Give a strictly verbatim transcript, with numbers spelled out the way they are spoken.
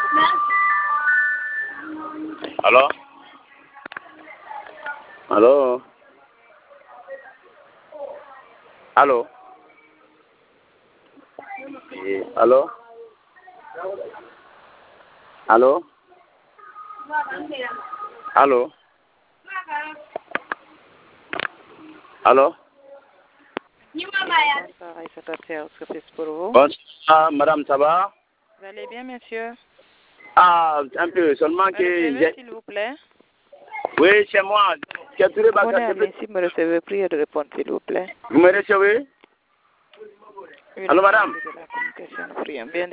Allô? Allô? Allô? Eh, allô? Allô? Allô? Allô? Bonsoir, Aïssata Thiaw, service pour vous. Bonsoir, madame, ça va? Vous allez bien, monsieur? Ah, un peu, seulement que... Recevez, s'il vous plaît. Oui, c'est moi. Abonnez à lui, si vous me recevez, priez de répondre, s'il vous plaît. Vous me recevez? Oui, Allô, madame? de la communication, priez bien